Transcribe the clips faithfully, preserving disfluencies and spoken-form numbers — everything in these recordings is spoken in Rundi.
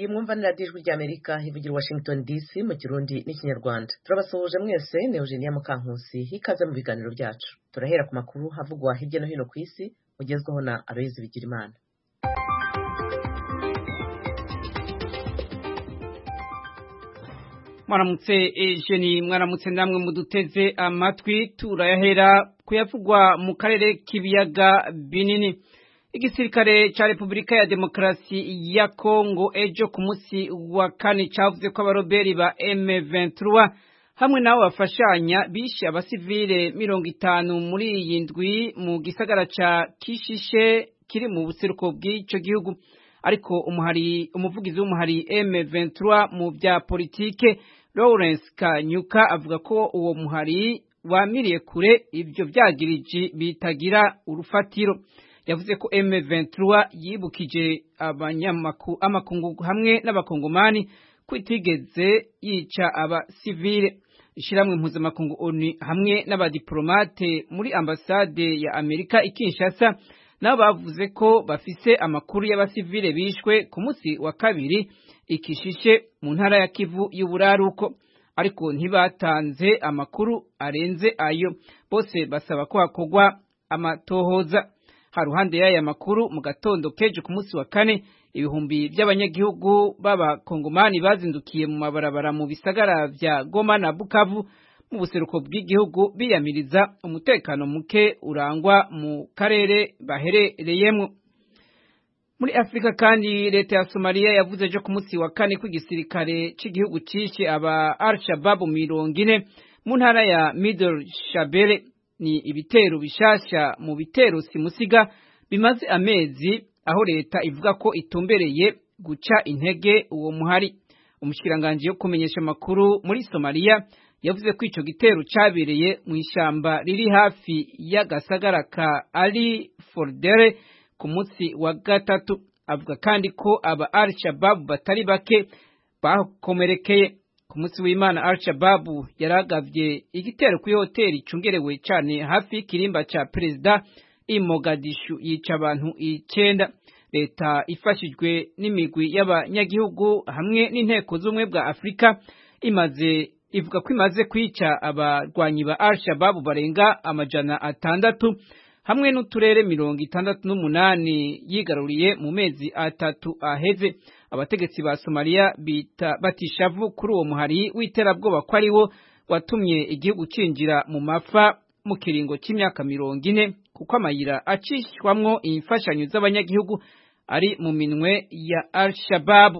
iyi mwumva ni radiyo ijwi ry'Amerika ivugira Washington D C mu Kirundi n'Ikinyarwanda. Turabasuhuje mwese, ni Eugenia Mukankusi, ikaze mu biganiro byacu. Turahera ku makuru havugwa hirya no hino ku isi, ugezweho na Aloyizi Bigirimana. Mwaramutse Eugenie, mwaramutse namwe muduteze amatwi. Turayahera kuyavugwa mu karere k'ibiyaga binini. Igisirikare ca Republika ya Demokarasi ya Kongo ejo ku munsi wa kane cavuze ko abaroberi ba M vingt-trois hamwe nabo bafashanya bishe abasivile mirongo itanu muri iyi ndwi mu gisagara ca Kishishe kiri mu buseruko bw'ico gihugu. Ariko umuhari umuvugizi w'umuhari M vingt-trois mu bya politike Lawrence Kanyuka avuga ko uwo muhari wamiriye kure ivyo vyagiriji bitagira urufatiro. Yavuze ko M vingt-trois yibukije abanyamaku amakungu hamwe n'abakongomani kwitigeze yica aba civile. Ishiramwe mpuzamakungu O N U hamwe n'abadiplomate muri ambasade ya Amerika ikinshasa nabo bavuze ko bafise amakuru y'abasivile bishwe ku munsi wa kabiri ikishishe mu ntara ya Kivu y'uburaruko, ariko ntibatanze amakuru arenze ayo. Bose basaba ko hakogwa amatohoza. Haruhande y'aya makuru mu gatondo keje ku munsi wa kane ibihumbi by'abanyagihugu b'abakongomani bazindukiye mu mabarabara mu bisagara vya Goma na Bukavu mu buseruko bw'igihugu biyamiriza umutekano muke urangwa mu karere baherereyemo. Muri Afrika kandi leta ya Somalia yavuze ejo ku munsi wa kane ko igisirikare c'igihugu cishe aba Al-Shabaab mirongo ine mu ntara ya Middle Shabelle. Ni ibitero bishasha mu bitero simusiga bimaze amezi, aho leta ivuga ko itumbereye guca intege uwo muhari. Umushikiranganje yo kumenyesha makuru muri Somalia yavuze ko ico gitero cabereye mu ishamba riri hafi y'agasagara ka Ali Fordere ku munsi wa gatatu. Avuga kandi ko aba Al-Shabaab batari bake bakomerekeye. Ku munsi w'Imana Al-Shabaab yaragavye igitero ku hoteli cungerewe cyane hafi y'ikirimba ca Perezida i Mogadishu yica abantu icenda. Leta ifashijwe n'imigwi y'abanyagihugu hamwe n'inteko z'ubumwe bwa Afrika imaze ivuga ko imaze kwica abarwanyi ba Al-Shabaab barenga amajana atandatu hamwe n'uturere mirongo itandatu n'umunani yigaruriye mu mezi atatu aheze. Abategetsi ba Somalia bita batishavu kuri uwo muhari w'iterabwoba ko ari wo watumye igihugu cinjira mu mafa mu kiringo c'imyaka mirongo ine, kuko amayira acishwamwo imfashanyo z'abanyagihugu ari mu minwe ya Al-Shabaab.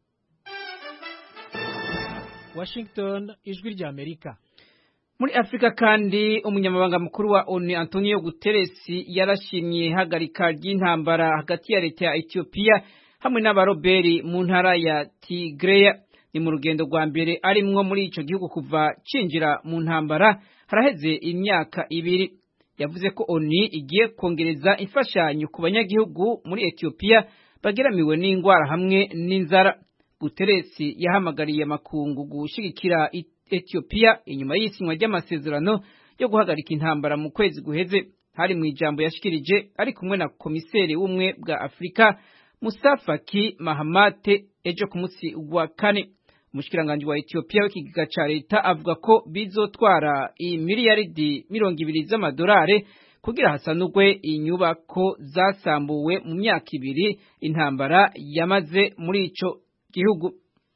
Washington, ijwi rya Amerika. Muri Afrika kandi umunyamabanga mukuru wa O N U Antonio Guterres yarashimye hagarika ry'intambara hagati ya leta ya Ethiopia hamwe n'abaroberi mu ntara ya Tigray. Ni mu rugendo rwa mbere arimwo muri ico gihugu kuva cinjira mu ntambara haraheze imyaka ibiri. Yavuze ko O N U igiye kongereza imfashanyo ku banyagihugu muri Ethiopia bageramiwe n'ingwara hamwe n'inzara. Guterres yahamagariye amakungu gushigikira Ethiopia inyuma y'isinywa ry'amasezerano yo guhagarika intambara mu kwezi guheze. Hari mu ijambo yashikirije ari kumwe na komiseri w'umwe bwa Afrika Musa Faki Mahamat ejo ku munsi wa kane. Umushikiranganje wa Ethiopia w'ikigiga ca leta avuga ko bizotwara imiliyaridi mirongo ibiri z'amadolari kugira hasanurwe inyubako zasambuwe mu myaka ibiri intambara yamaze muri ico gihugu.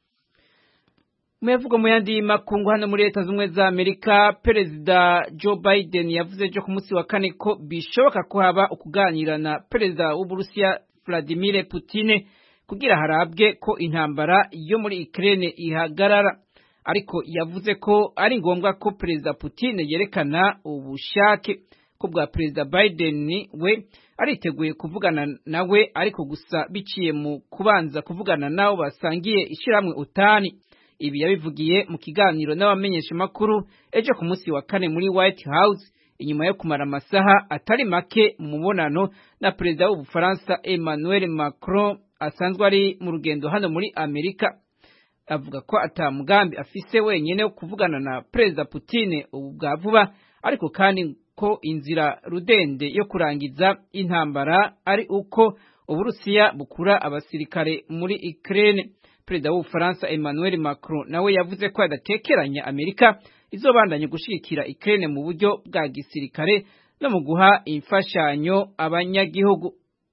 Muyavuga mu yandi makungu hano muri Leta z'Ubumwe za Amerika, Perezida Joe Biden yavuze ejo ku munsi wa kane ko bishoboka ko haba ukuganira na Perezida w'Uburusiya Vladimir Putin kugira harabwe ko intambara yo muri Ukraine ihagarara. Ariko yavuze ko ari ngombwa ko Perezida Putin yerekana ubushake. Ko bwa Perezida Biden we ariteguye kuvugana nawe, ariko gusa biciye mu kubanza kuvugana nabo basangiye ishiramwe utani. Ibi yabivugiye mu kiganiro n'abamenyesha makuru ejo ku munsi wa kane muri White House inyuma yo kumara amasaha atari make mu mubonano na Perezida w'Ubufaransa Emmanuel Macron asanzwe ari mu rugendo hano muri Amerika. Avuga ko atamugambi afise wenyene wo kuvugana na Perezida Putin ubu bwa vuba, ariko kandi ko inzira rudende yo kurangiza intambara ari uko Uburusiya bukura abasirikare muri Ukraine. perezida w'Ubufaransa Emmanuel Macron nawe yavuze ko adatekeranya Amerika izobandanya gushigikira Ukraine mu buryo bwa gisirikare no mu guha imfashanyo abanyagihugu.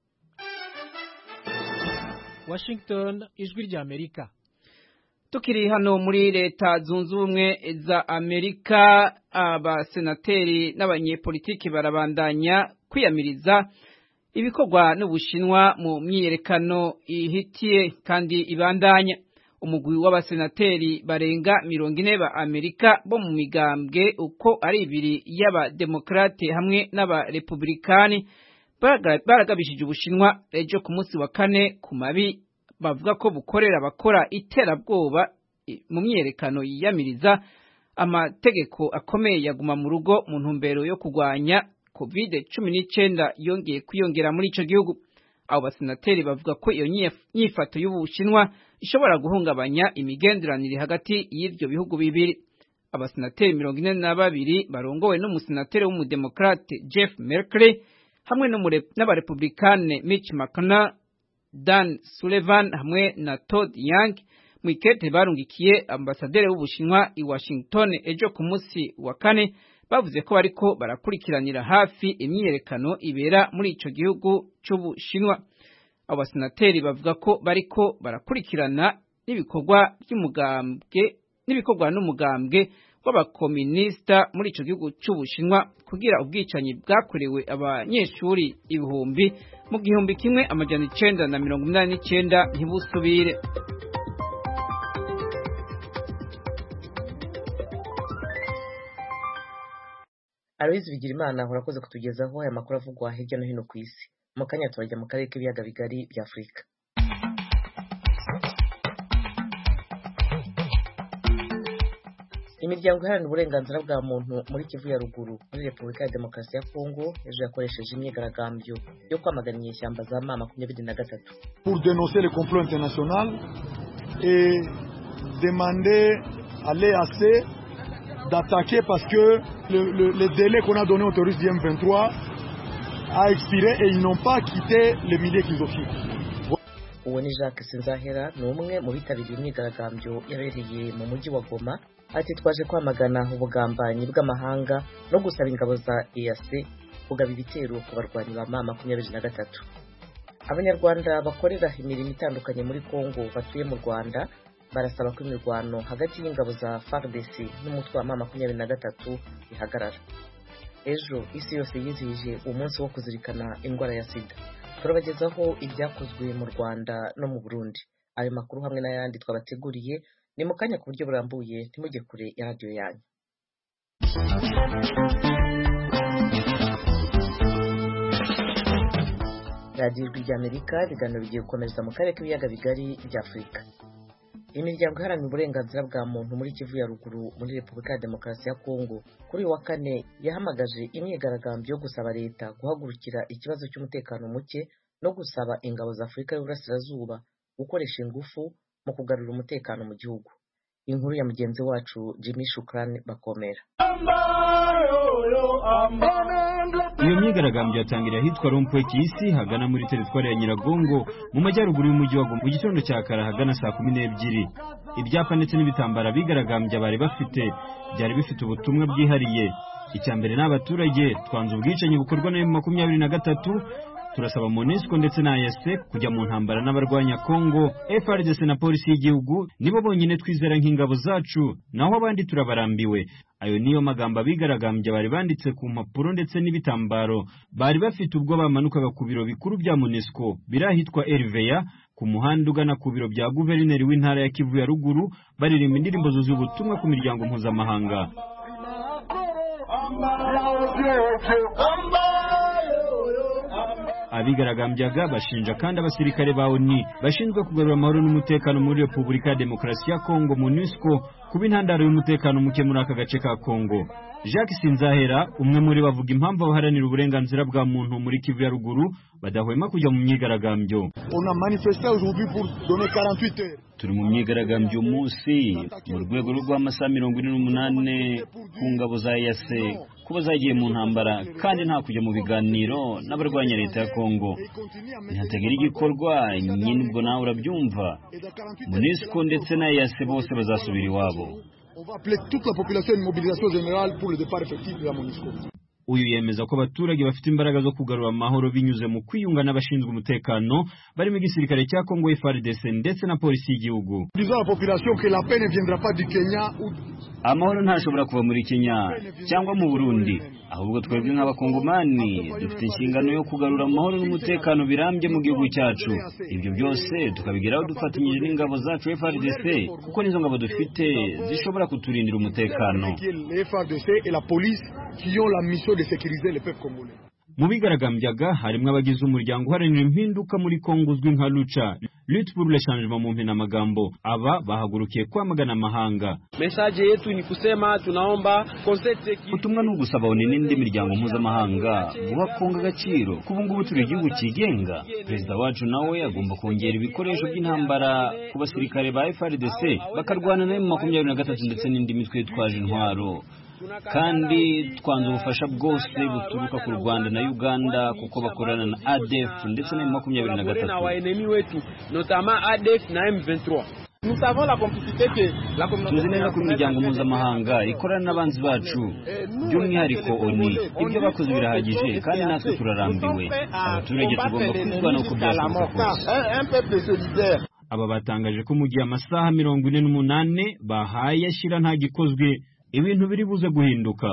Washington, ijwi rya Amerika. Tukiri hano muri leta zunze ubumwe za Amerika, abasenateri n'abanyepolitiki barabandanya kwiyamiriza ibikorwa n'Ubushinwa mu myiyerekano ihitiye kandi ibandanya. Umugwi w'abasenateri barenga mirongo ine ba Amerika bo mu migambwe uko ari ibiri y'abademokrate hamwe n'abarepublikani baragabishije Ubushinwa ejo ku munsi wa kane ku mabi bavuga ko bukorera bakora iterabwoba mu myiyerekano yiyamiriza amategeko akomeye yaguma mu rugo mu ntumbero yo kurwanya covid cumi n'icyenda yongeye kwiyongera muri ico gihugu. Abo basenateri bavuga ko iyo nyifato y'Ubushinwa ishobora guhungabanya imigenderanire hagati y'ivyo bihugu bibiri. Abasenateri mirongo ine na babiri barongowe n'umusenateri w'umudemokrate Jeff Merkley hamwe n'abarepublikane Mitch McConnell, Dan Sullivan hamwe na Todd Young mu ikete barungikiye ambasaderi w'Ubushinwa i Washington ejo ku munsi wa kane bavuze ko bariko barakurikiranira hafi imyiyerekano ibera muri ico gihugu c'Ubushinwa. Abo basenateri bavuga ko bariko barakurikirana n'ibikorwa by'umugambwe n'ibikorwa n'umugambwe w'abakomunista muri ico gihugu c'Ubushinwa kugira ubwicanyi bwakorewe abanyeshuri ibihumbi mu gihumbi kimwe amajana icenda na mirongo inani n'icenda ntibusubire. Aloise Bigirimana urakoze kutugezaho aya makuru avugwa hirya no hino ku isi. Mu kanya turajya mu karere k'ibiyaga bigari bya Afurika. Imiryango iharanira uburenganzira bwa muntu muri Kivu ya ruguru muri Repubulika ya Demokarasi ya Kongo ejo yakoresheje imyigaragambyo yo kwamagana inyeshyamba za Ma makumyabiri na gatatu. Pour dénoncer le complot international et demander à l'E A C d'attaquer parce que le, le, le délai qu'on a donné aux terroristes du M vingt-trois a expiré et ils n'ont pas quitté les milliers qu'ils occupent. Uwo ni Jacques Sinzahera ni umwe mu bitabiriye imyigaragambyo yabereye mu mujyi wa Goma. Ati twaje kwamagana ubugambanyi bw'amahanga no gusaba ingabo za E A C kugaba ibitero ku barwanyi ba Ma makumyabiri na gatatu. Abanyarwanda bakorera imirimo itandukanye muri Kongo batuye mu Rwanda barasaba ko imirwano hagati y'ingabo za F A R D C n'umutwe wa Ma makumyabiri na gatatu ihagarara. Ejo isi yose yizihije umunsi wo kuzirikana indwara ya sida. Turabagezaho ibyakozwe mu Rwanda no mu Burundi. Ayo makuru hamwe n'ayandi twabateguriye ni mu kanya ku buryo burambuye ntimujye kure ya radio yanyu. Radio y'Ijwi Amerika ibiganiro bigiye gukomeza mu karere k'ibiyaga bigari bya Afurika. Imiryango iharanira uburenganzira bwa muntu muri Kivu ya ruguru muri Repubulika ya Demokarasi ya Kongo kuri wa kane yahamagaje imyigaragambyo yo gusaba leta guhagurukira ikibazo cy'umutekano muke no gusaba ingabo za Afurika y'Uburasirazuba gukoresha ingufu mu kugarura umutekano mu gihugu. Inkuru ya mugenzi wacu Jimmy Shukran Bakomera. Iyo myigaragambyo yatangira hitwa Rompwe Kisi hagana muri teritwari ya Nyiragongo mu majyaruguru y'umujyi wa Goma mu gitondo cya kare hagana saa kumi n'ebyiri. Ibyapa ndetse n'ibitambara bigaragambya bari bafite byari bifite ubutumwa bwihariye. Icyambere n'abaturage twanze ubwicanyi bukorwa na M makumyabiri na gatatu. Turasaba MONUSCO ndetse na E A C kujya mu ntambara n'abarwanya Kongo. F A R D C na polisi y'igihugu nibo bonyine twizera nk'ingabo zacu, naho abandi turabarambiwe. Ayo niyo magamba bigaragambya bari banditse ku mpapuro ndetse n'ibitambaro. Bari bafite ubwo bamanukaga ku biro bikuru bya MONUSCO birahitwa Elveya ku muhanda ugana ku biro bya guverineri w'intara ya Kivu ya ruguru baririmba indirimbo zuzuye ubutumwa ku miryango mpuzamahanga. Abigaragambyaga bashinja kandi abasirikare ba O N U bashinzwe kugarura amahoro n'umutekano muri Repubulika ya Demokarasi ya Kongo MONUSCO kuba intandaro y'umutekano muke muri aka gace ka Kongo. Jacques Sinzahera umwe muri bavuga impamvu abaharanira uburenganzira bwa muntu muri Kivu ya ruguru badahwema kujya mu myigaragambyo. On a manifesté aujourd'hui pour donner quarante-huit heures. Turi mu myigaragambyo umunsi mu rwego rw'amasaha mirongo ine n'umunani ku ngabo za E A C kuba zagiye mu ntambara kandi nta kujya mu biganiro n'abarwanya leta ya Kongo. Ntihatagira igikorwa nyine ubwo nawe urabyumva. MONUSCO ndetse na E A C bose bazasubira iwabo. On va appeler toute la population à une mobilisation générale pour le départ effectif de la MONUSCO. Uyu yemeza ko abaturage bafite imbaraga zo kugarura amahoro binyuze mu kwiyunga n'abashinzwe umutekano barimo igisirikare cya Kongo F A R D C ndetse na polisi y'igihugu. Disons la population que la paix ne viendra pas du Kenya ou amahoro ntashobora kuva muri Kenya cyangwa mu Burundi, ahubwo twebwe nk'abakongomani dufite inshingano yo kugarura amahoro n'umutekano birambye mu gihugu cyacu. Ibyo byose tukabigeraho dufatanyije n'ingabo zacu F A R D C kuko nizo ngabo dufite zishobora kuturindira umutekano. F A R D C et la police qui ont la mission de sécuriser le peuple congolais. Mu bigaragambyaga harimo abagize umuryango uharanira impinduka muri Kongo uzwi nka Lucha, Lutte pour le changement mu mpinamagambo. Aba bahagurukiye kwamagana amahanga. Message yetu ni kusema tunaomba concept utumwa no gusaba oni n'indi miryango mpuzamahanga guha Kongo agaciro. Kubu ngubu turi igihugu kigenga. Perezida wacu nawe agomba kongera ibikoresho by'intambara ku basirikare ba F A R D C bakarwana na makumyabiri na gatatu ndetse n'indi mitwe yitwaje intwaro. Kandi twanze ubufasha bwose buturuka ku Rwanda na Uganda kuko bakorana na A D F ndetse na makumyabiri na gatatu. Tuzi neza ko imiryango mpuzamahanga ikorana n'abanzi bacu by'umwihariko ONU. Ibyo bakoze birahagije kandi natwe turarambiwe. Abaturage tugomba kwitwara uko byashoboka kose. Aba batangaje ko mu gihe amasaha mirongo ine n'umunane bahaye ashyira nta gikozwe ibintu biri buze guhinduka.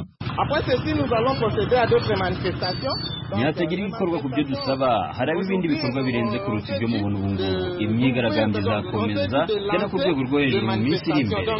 Ntihatagira ibikorwa ku byo dusaba, haraba ibindi bikorwa birenze kuruta ibyo mubona ubu ngubu. Imyigaragambyo izakomeza cyane ku rwego rwo hejuru mu minsi iri imbere.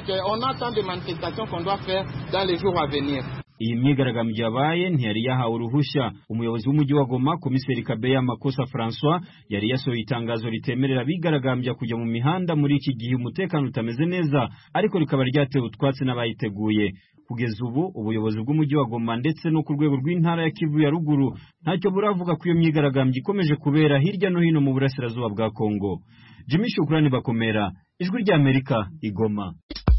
Iyi myigaragambyo yabaye ntiyari yahawe uruhushya. Umuyobozi w'umujyi wa Goma, Komiseri Kabeya Makosa François, yari yasohoye itangazo ritemerera abigaragambya kujya mu mihanda muri iki gihe umutekano utameze neza, ariko rikaba ryatewe utwatsi n'abayiteguye. Kugeza ubu ubuyobozi bw'umujyi wa Goma ndetse no ku rwego rw'intara ya Kivu ya ruguru ntacyo buravuga ko iyo myigaragambyo ikomeje kubera hirya no hino mu burasirazuba bwa Kongo. Jimmy Shukrani Bakomera, Ijwi rya Amerika, Igoma.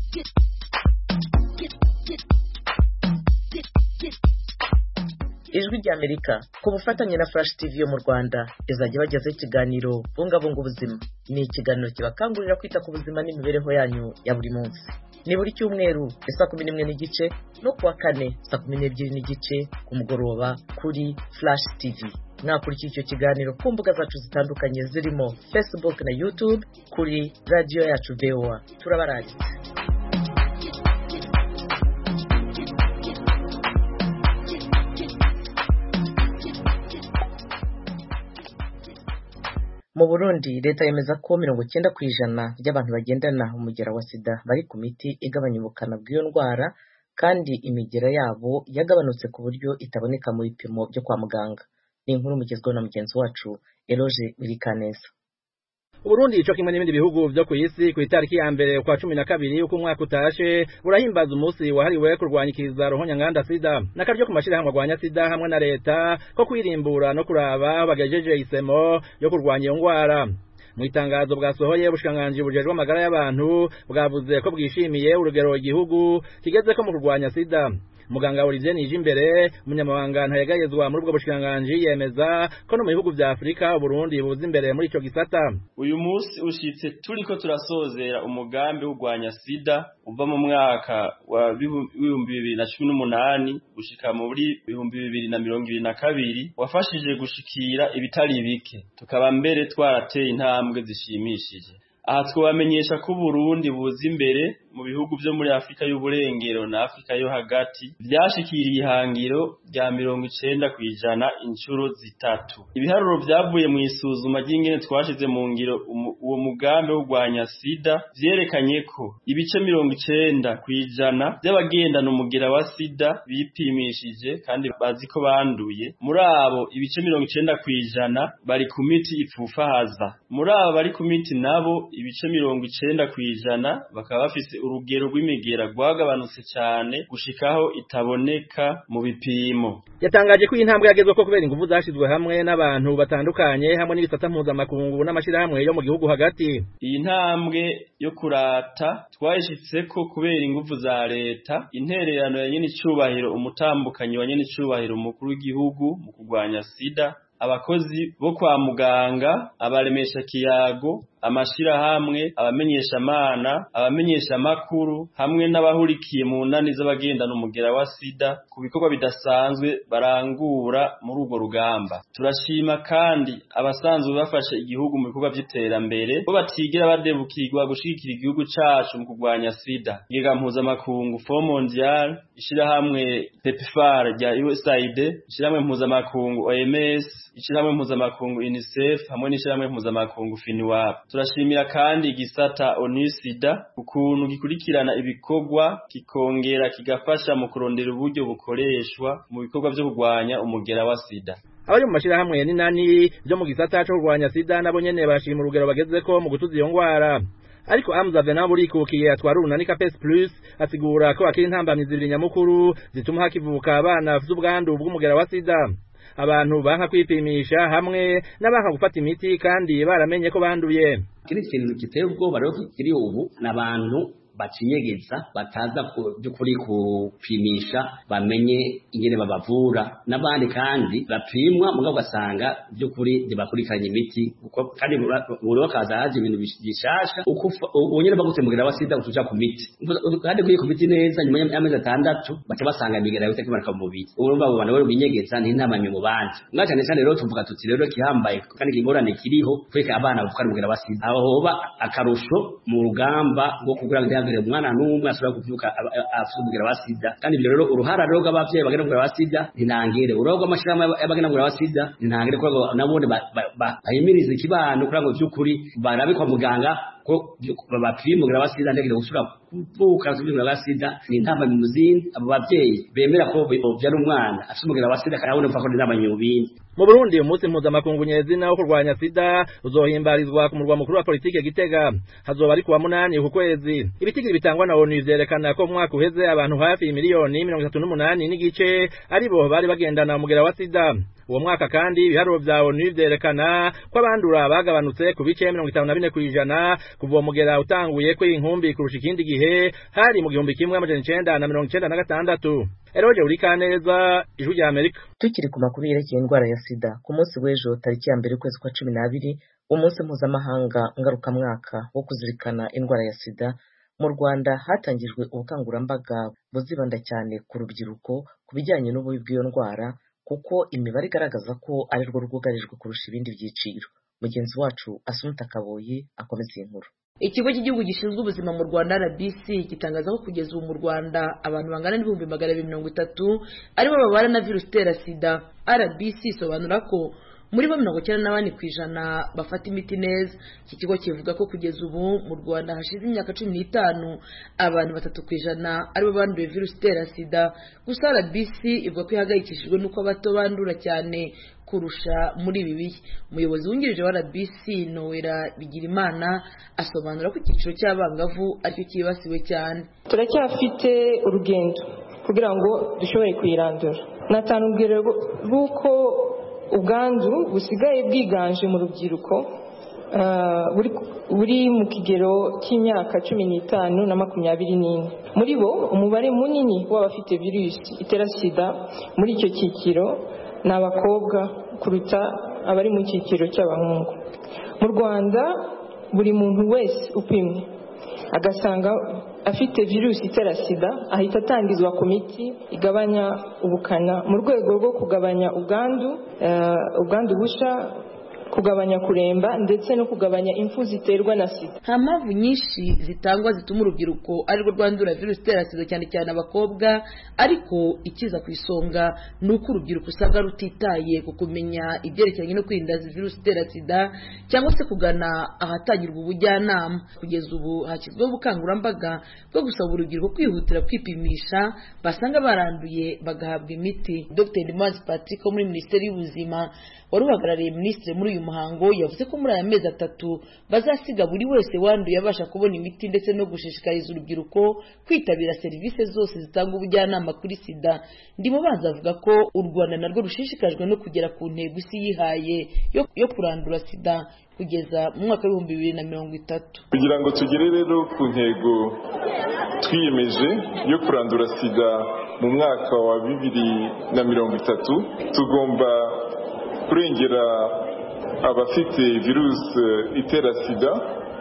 Ijwi rya Amerika ku bufatanye na Flash T V yo mu Rwanda izajya bagezaho ikiganiro bungabunga ubuzima. Ni ikiganiro kibakangurira kwita ku buzima n'imibereho yanyu ya buri munsi. Ni buri cyumweru saa kumi n'imwe n'igice no kuwa kane saa kumi n'ebyiri n'igice ku mugoroba kuri Flash T V. Mwakurikira icyo kiganiro ku mbuga zacu zitandukanye zirimo Facebook na YouTube kuri radio yacu V O A. Turabaragije. Mu Burundi leta yemeza ko mirongo icyenda ku ijana by'abantu bagendana umugera wa sida bari ku miti igabanya ubukana bw'iyo ndwara kandi imigera yabo yagabanutse ku buryo itaboneka mu bipimo byo kwa muganga. Ni inkuru mugezweho na mugenzi wacu Eloge Mirikaneza. Uburundi ico kimwe n'ibindi bihugu byo ku isi ku itariki ya mbere kwa cumi na kabiri uko umwaka utashe burahimbaza umunsi wahariwe kurwanyikiriza rohonya nganda sida nakaryo ku mashirahamwe arwanya sida hamwe na leta ko kwirimbura no kuraba bagejeje isemo yo kurwanya iyo ngwara. Mu itangazo bwasohoye ubushikiranganji bujejwe amagara y'abantu bwavuze ko bwishimiye urugero igihugu kigeze ko mu kurwanya sida. Muganga Olivier Nijimbere umunyamabanga ntayegayezwa muri ubwo bushikiranganji yemeza ko no mu bihugu bya Afrika Burundi buzi imbere muri ico gisata. Uyu munsi ushitse turiko turasozera umugambi w'urwanya sida uva mu mwaka wa ibihumbi bibiri na cumi n'umunani gushika muri ibihumbi bibiri na mirongo ibiri na kabiri wafashije gushikira ibitari bike, tukaba mbere twarateye intambwe zishimishije. Aha twabamenyesha ko Burundi buzi imbere mu bihugu byo muri Afrika y'uburengero na Afrika yo hagati byashikiriye ihangiro rya mirongo icenda kwijana inshuro zitatu. Ibiharuro byavuye mu isuzuma ry'ingene twashize mu ngiro uwo mugambi wo gwanya sida vyerekanye ko ibice mirongo icenda kwijana by'abagendana umugera wa sida bipimishije kandi bazi ko banduye. Muri abo ibice mirongo icenda kwijana bari ku miti ipfufahaza. Muri abo bari ku miti nabo ibice mirongo icenda kwijana bakaba bafise urugero rw'imigera rwagabanutse cyane gushikaho itaboneka mu bipimo. Yatangaje ko intambwe yagezwe ko kubera ingufu zashizwe hamwe n'abantu batandukanye hamwe n'ibisata mpuzamakungu n'amashirahamwe yo mu gihugu hagati. Iyi ntambwe yo kurata twayishitse ko kubera ingufu za leta, intererano ya nyene icubahiro umutambukanyi wa nyene icubahiro umukuru w'igihugu mu kurwanya sida, abakozi bo kwa muganga, abaremesha kiyago, amashirahamwe, abamenyesha amana, abamenyesha makuru hamwe n'abahurikiye mu nani z'abagendana umugera wa sida ku bikorwa bidasanzwe barangura muri urwo rugamba. Turashima kandi abasanzwe bafashe igihugu mu bikorwa by'iterambere bo batigera badebukirwa gushigikira igihugu cacu mu kurwanya sida. Igega mpuzamakungu Fond Mondial, ishirahamwe PEPFAR rya U S A I D, ishirahamwe mpuzamakungu O M S, ishirahamwe mpuzamakungu UNICEF hamwe n'ishirahamwe mpuzamakungu FINUAP. Turashimira kandi igisata ONUSIDA ukuntu gikurikirana ibikorwa kikongera kigafasha mu kurondera uburyo bukoreshwa mu bikorwa byo kurwanya umugera wa sida. Abari mu mashirahamwe ni nani byo mu gisata cyo kurwanya sida nabo nyene bashima urugero bagezeko mu gutuza iyo ngwara. Ariko Hamza Venaburi kukiye atwara urunani Capes Plus asigura ko akiri intambamyi zibiri nyamukuru zituma hakivuka abana z'ubwandu bw'umugera wa sida. Abantu banka kwipimisha hamwe n'abanka gufata imiti kandi baramenye ko banduye. Kiri kintu kiteye ubwoba rero kiri ubu n'abantu bacinyegeza bataza by'ukuri kupimisha bamenye ingene babavura n'abandi kandi bapimwa mugabo gasanga by'ukuri bakurikiranye imiti kandi buri wakaza haje ibintu bishasha unyene bagutembera wasida utuja ku miti kandi kuyi ku miti neza nyuma y'amezi atandatu baca basanga imigera yose kimaraka mu mubiri urumva abo bantu bari binyegeza n'intamanye mu bandi mwacane cyane rero tuvuga tuti rero kihambaye kandi kingorane kiriho kweka abana gukora umugera wasida aho hoba akarusho mu rugamba rwo kugira ngo umwana n'umwe ashobora kuvyuka afite umugera wa sida kandi ibyo rero uruhara rero rw'abavyeyi bagenda umugera wa sida ntinangere uruhara rw'amashirahamwe y'abagenda umugera wa sida ntinangere kuko nabone bahimiriza ikibano kugira ngo vy'ukuri barabe kwa muganga ko bapimugera wa sida ndegere gusura kuvuka umugera wa sida ni intamba mu muzindi abo bavyeyi bemera ko byari umwana afite umugera wa sida kandi abone ko ni intamba mu bindi. Mu Burundi umunsi mpuzamakungu nyezina wo kurwanya sida uzohimbarizwa ku murwa mukuru wa politike Gitega hazoba ari kuwa munani ku kwezi. Ibitigiri bitangwa na ONU vyerekana ko mwaka uheze abantu hafi miliyoni mirongo itatu n'umunani n'igice aribo bari bagendana umugera wa sida. Uwo mwaka kandi ibiharuro vya ONU vyerekana ko abandura bagabanutse ku bice mirongo itanu na bine kw'ijana kuva uwo mugera utanguye ko inkumbi kurusha ikindi gihe hari mu gihumbi kimwe amajana icenda na mirongo icenda na gatandatu. Eroje Urikaneza, Ijwi rya Amerika. Tukiri ku makuru yerekeye indwara ya sida ku munsi w'ejo tariki ya mbere ukwezi kwa cumi n'abiri umunsi mpuzamahanga ngarukamwaka wo kuzirikana indwara ya sida mu Rwanda hatangijwe ubukangurambaga buzibanda cyane ku rubyiruko ku bijyanye n'ububi bw'iyo ndwara kuko imibare igaragaza ko ari rwo rwugarijwe kurusha ibindi byiciro. Mugenzi wacu Asumta Kaboyi akomeza iyi nkuru. Ikigo cy'igihugu gishinzwe ubuzima mu Rwanda R B C gitangaza ko kugeza ubu mu Rwanda abantu bangana n'ibihumbi magana abiri mirongo itatu aribo babana na virusi itera sida. R B C isobanura ko muri bo mirongo icyenda na bane kw'ijana bafata imiti neza. Iki kigo kivuga ko kugeza ubu mu Rwanda hashize imyaka cumi n'itanu abantu batatu kw'ijana aribo banduye virusi itera sida. Gusa R B C ivuga ko ihagayikishijwe n'uko abato bandura cyane kurusha muri ibi bihe. Umuyobozi wungirije wa R B C Noella Bigirimana asobanura ko icyiciro cy'abangavu aricyo kibasiwe cyane. Turacyafite urugendo kugira ngo dushobore kwirandura. Natanubwira ruko ubwandu busigaye bwiganje mu rubyiruko buri mu kigero cy'imyaka cumi n'itanu na makumyabiri n'ine. Muri bo umubare munini w'abafite virusi itera sida muri icyo cyiciro ni abakobwa kuruta abari mu cyiciro cy'abahungu. Mu Rwanda buri muntu wese upimwe agasanga afite virusi itera sida ahita atangizwa ku miti igabanya ubukana mu rwego rwo kugabanya ubwandu uh, ubwandu busha kugabanya kuremba ndetse no kugabanya impfu ziterwa na sida. Nta mpamvu nyinshi zitangwa zituma urubyiruko ari rwo rwandura virusi itera sida cyane cyane abakobwa, ariko ikiza ku isonga ni uko urubyiruko usanga rutitaye ku kumenya ibyerekeranye no kwirinda virusi itera sida cyangwa se kugana ahatangirwa ubujyanama. Kugeza ubu hashyizweho ubukangurambaga bwo gusaba urubyiruko kwihutira kwipimisha basanga baranduye bagahabwa imiti. Dr Ndimanzi Patrick wo muri Minisiteri y'Ubuzima wari uhagarariye Minisitiri muri uyu uyu muhango yavuze ko muri aya mezi atatu bazasiga buri wese wanduye abasha kubona imiti ndetse no gushishikariza urubyiruko kwitabira serivisi zose zitanga ubujyanama kuri sida. Ndimubanzi avuga ko u Rwanda narwo rushishikajwe no kugera ku ntego isi yihaye yo, yo kurandura sida kugeza mu mwaka w'ibihumbi bibiri na mirongo itatu. Kugira ngo tugere rero ku ntego twiyemeje yo kurandura sida mu mwaka wa bibiri na mirongo itatu, tugomba kurengera abafite virusi itera sida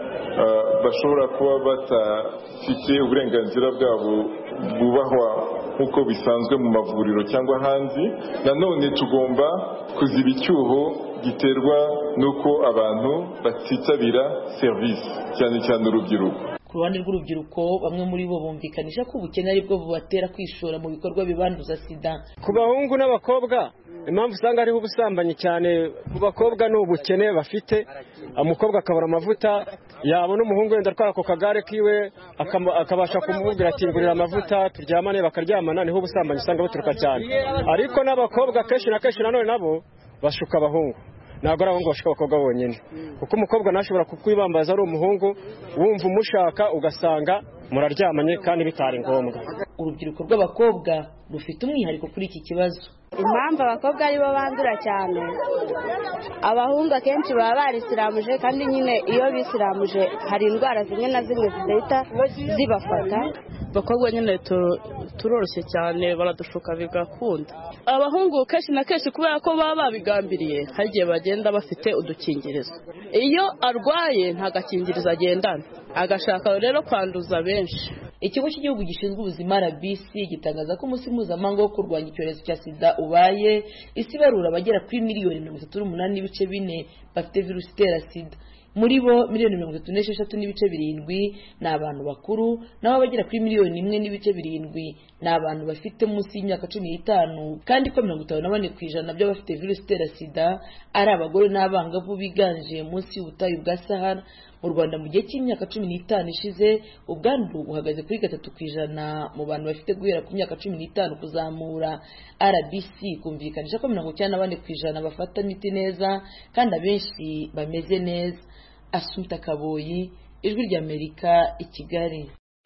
uh, bashobora kuba batafite uburenganzira bwabo bwubahwa nk'uko bisanzwe mu mavuriro cyangwa ahandi. Nanone tugomba kuziba icyuho giterwa n'uko abantu batitabira serivisi, cyane cyane urubyiruko. Ku ruhande rw'urubyiruko bamwe muri bo bumvikanisha ko ubukene ari bwo bubatera kwishora mu bikorwa bibanduza sida. Ku bahungu n'abakobwa impamvu usanga hariho ubusambanyi cyane ku bakobwa ni ubukene bafite. Umukobwa akabura amavuta, yabona umuhungu wenda atwara ku kagare kiwe akabasha kumubwira ati ngurira amavuta turyamane, bakaryamana, niho ubusambanyi usanga buturuka cyane. Ariko n'abakobwa kenshi na kenshi nanone nabo bashuka abahungu, ntabwo ari abahungu bashaka abakobwa bonyine, kuko umukobwa ntashobora kukwibambaza ari umuhungu wumva umushaka ugasanga muraryamanye kandi bitari ngombwa. Urubyiruko rw'abakobwa rufite umwihariko kuri iki kibazo. Impamvu abakobwa aribo bandura cyane, abahungu akenshi baba barisiramuje, kandi nyine iyo bisiramuje hari indwara zimwe na zimwe zidahita zibafata. Abakobwa nyine turoroshye cyane, baradushuka bigakunda. Abahungu kenshi na kenshi kubera ko baba babigambiriye, hari igihe bagenda bafite udukingirizo. Iyo arwaye nta gakingirizo agendana, agashaka rero kwanduza benshi. Ikigo cy'igihugu gishinzwe ubuzima R B C gitangaza ko umunsi mpuzamahanga wo kurwanya icyorezo cya sida ubaye, isi barura abagera kuri miliyoni mirongo itatu n'umunani n'ibice bine bafite virusi itera sida. Muri bo miliyoni mirongo itatu n'esheshatu n'ibice birindwi ni abantu bakuru, naho abagera kuri miliyoni imwe n'ibice birindwi ni abantu bafite munsi y'imyaka cumi n'itanu, kandi ko mirongo itanu na bane ku ijana by'abafite virusi itera sida ari abagore n'abangavu biganje munsi y'ubutayu bwa Sahara. Mu Rwanda mu gihe cy'imyaka cumi n'itanu ishize, ubwandu buhagaze kuri gatatu ku ijana mu bantu bafite guhera ku myaka cumi n'itanu kuzamura. R B C kumvikanisha ko mirongo icyenda na bane ku ijana bafata imiti neza kandi abenshi bameze neza. Asumta Kaboyi, Ijwi ry'Amerika, i Kigali.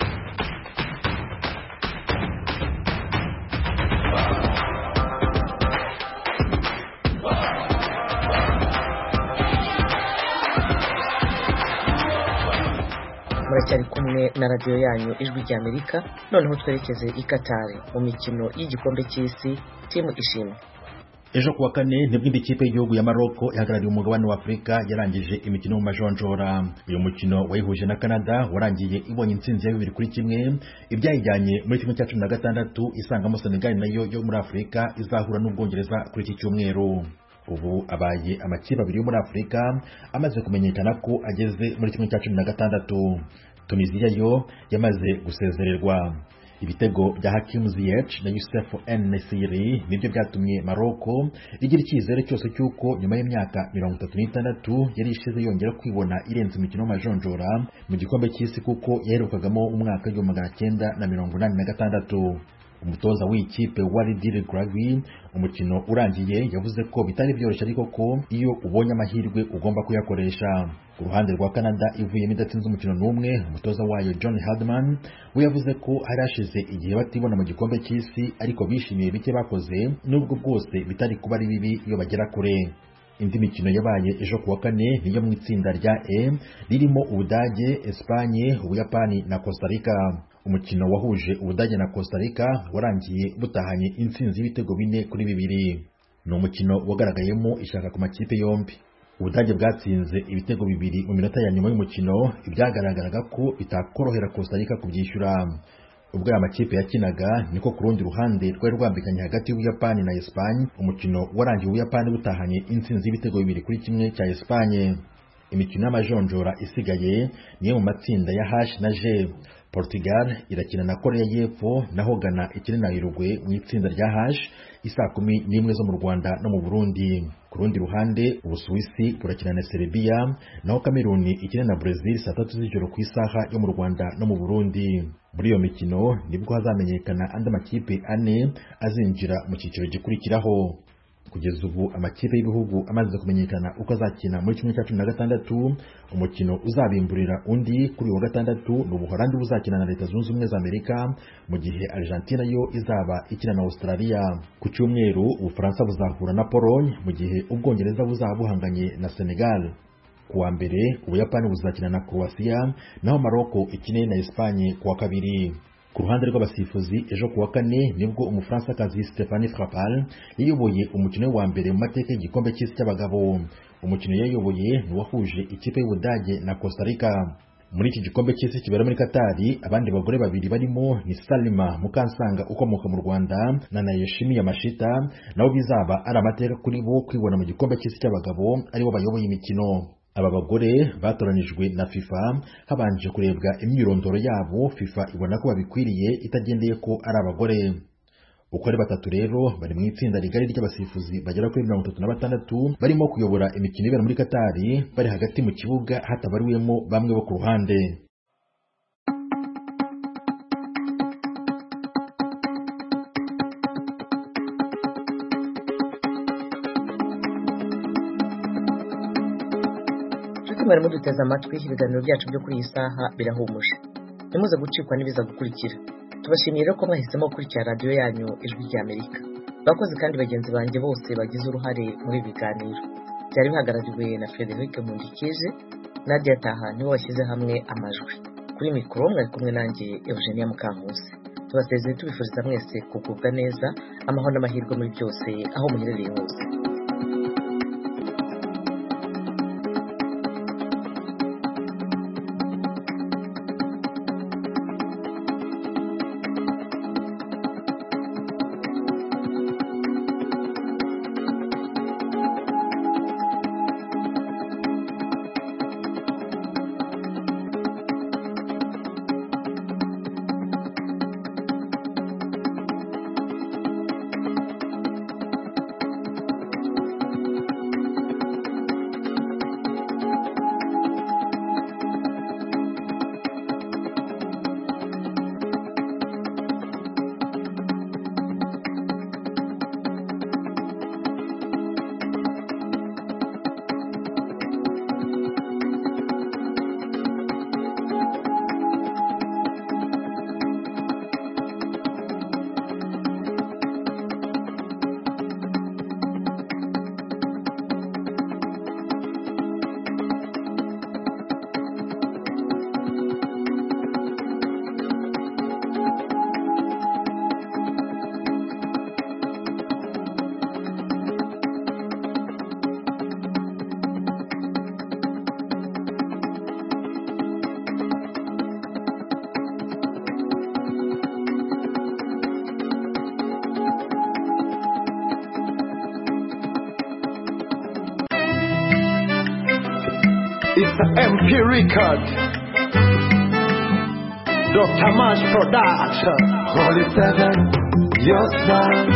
Muracyari kumwe na radiyo yanyu Ijwi ry'Amerika. Noneho twerekeze i Qatar mu mikino y'igikombe cy'isi, timu ishimwe. Ejo kuwa kane nibwo indi kipe y'igihugu ya Morocco ihagarariye umugabane wa Afurika yarangije imikino mu majonjora. Uyu mukino wayihuje na Canada warangiye ibonye intsinzi ya bibiri kuri kimwe, ibyayijyanye muri kimwe cya cumi na gatandatu isangamo Senegal nayo yo muri Afurika izahura n'Ubwongereza kuri iki cyumweru. Ubu abaye amakipe abiri yo muri Afurika amaze kumenyekana ko ageze muri kimwe cya cumi na gatandatu. Tunisia yo yamaze gusezererwa. Ibitego bya Hakim Ziyech na Youssef En-Nesyri nibyo byatumye Morocco igira icyizere cyose cy'uko nyuma y'imyaka mirongo itatu n'itandatu yari ishize yongera kwibona irenze imikino y'amajonjora mu gikombe cy'isi, kuko yaherukagamo umwaka w'igihumbi magana cyenda na mirongo inani na gatandatu. Umutoza w'ikipe Walid Regragui umukino urangiye yavuze ko bitari byoroshye, ariko ko iyo ubonye amahirwe ugomba kuyakoresha. Ku ruhande rwa Canada ivuyemo idatsinze umukino n'umwe, umutoza wayo John Herdman we yavuze ko hari hashize igihe batibona mu gikombe cy'isi, ariko bishimiye bike bakoze nubwo bwose bitari kuba ari bibi iyo bagera kure. Indi mikino yabaye ejo kuwa kane niyo mu itsinda rya E ririmo Ubudage, Espanye, Ubuyapani na Costa Rica. Umukino wahuje Ubudage na Costa Rica warangiye butahanye intsinzi y'ibitego bine kuri bibiri. Ni umukino wagaragayemo ishaka ku makipe yombi. Ubudage bwatsinze ibitego bibiri mu minota ya nyuma y'umukino, ibyagaragaraga ko bitakorohera Costa Rica kubyishyura. Ubwo aya makipe yakinaga niko ku rundi ruhande rwari rwambikanye hagati y'Ubuyapani na Espanye, umukino warangiye Ubuyapani butahanye intsinzi y'ibitego bibiri kuri kimwe cya Espanye. Imikino y'amajonjora isigaye niyo mu matsinda ya H na G. Portugal irakina na Korea y'Epfo, naho Ghana ikina na Uruguay mu itsinda rya H isaa kumi n'imwe zo mu Rwanda no mu Burundi. Ku rundi ruhande Ubusuwisi burakina na Serbia, naho Cameroon ikina na Brazil saa tatu z'ijoro ku isaha yo mu Rwanda no mu Burundi. Muri iyo mikino nibwo hazamenyekana andi makipe ane azinjira mu cyiciro gikurikiraho. kugeza ubu amakipe y'ibihugu amaze kumenyekana uko azakina muri kimwe cya cumi na gatandatu. Umukino uzabimburira undi kuri uyu wa gatandatu ni Ubuholandi buzakina na Leta Zunze Ubumwe za Amerika, mu gihe Argentina yo izaba ikina na Australia. Ku cyumweru Ubufaransa buzahura na Pologne, mu gihe Ubwongereza buzaba buhanganye na Senegal. Kuwa mbere Ubuyapani buzakina na Croatia, naho Morocco ikine na Espagne kuwa kabiri. Ku ruhande rw'abasifuzi, ejo kuwa kane nibwo Umufaransa-kazi Stéphane Frappard yayoboye umukino wa mbere mu mateka y'igikombe cy'isi cy'abagabo. Umukino yayoboye ni wahuje ikipe y'Ubudage na Costa Rica. Muri iki gikombe cy'isi kibera muri Katari, abandi bagore babiri barimo ni Salima Mukansanga ukomoka mu Rwanda na Nayeshimi Yamashita, nabo bizaba ari amateka kuri bo kwibona mu gikombe cy'isi cy'abagabo aribo bayoboye imikino. Aba bagore batoranijwe na FIFA habanje kurebwa imyirondoro yabo. FIFA ibona ko babikwiriye itagendeye ko ari abagore. Uko ari batatu rero bari mu itsinda rigari ry'abasifuzi bagera kuri mirongo itatu na batandatu barimo kuyobora imikino ibera muri Katari, bari hagati mu kibuga hatabariwemo bamwe bo ku ruhande. mwari muduteze amatwi, ibiganiro byacu byo kuri iyi saha birahumuje. Ntimuze gucikwa n'ibiza gukurikira. Tubashimiye rero ko mwahisemo gukurikira radiyo yanyu Ijwi ry'Amerika. Bakoze kandi bagenzi banjye bose bagize uruhare muri ibi biganiro. Byari bihagarariwe na Frederic Mundikije, Nadia Taha niwe washyize hamwe amajwi. Kuri mikoro mwari kumwe nanjye Eugenia Mukankusi. Tubasezeye tubifuriza mwese kugubwa neza, amahoro n'amahirwe muri byose aho muherereye hose. It's an M P record. Doctor Mash Production. Holy Seven, your son.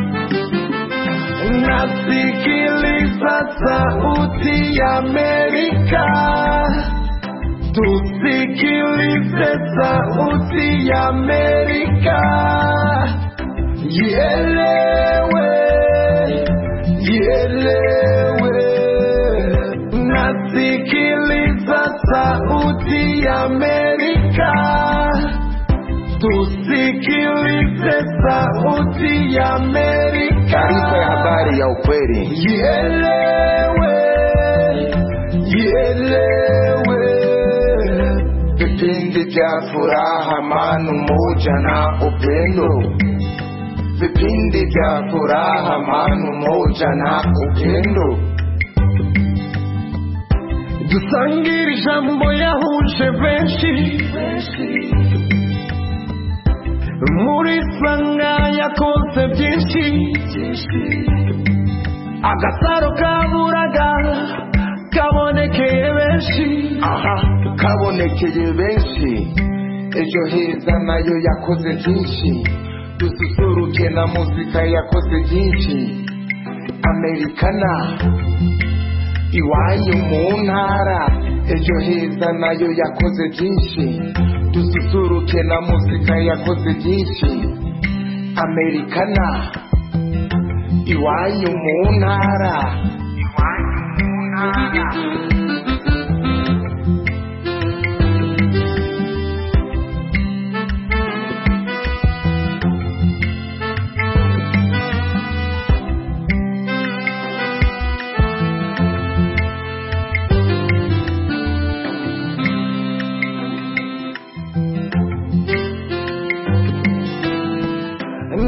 Nasikiliza sauti ya Amerika. Tusikilize sauti ya Amerika. Ielewe, ielewe. Nasikiliza sauti ya Amerika. Tusikilize sauti ya Amerika. Taarifa ya habari ya ukweli. Ielewe, ielewe. Vipindi vya furaha, amani, umoja na upendo. Vipindi vya furaha, amani, umoja na upendo. Dusangire ijambo yahuje benshi, muri sanga yakoze byinshi, agasaro kaburaga kabonekeye benshi. Aha, kabonekeye benshi. Ejo heza nayo yakoze byinshi. Dususuruke na muzika yakoze byinshi. Americana iwanyu mu ntara. Ejo heza nayo yakoze byinshi. Dususuruke na muzika yakoze byinshi. Americana iwanyu mu ntara iwanyu mu ntara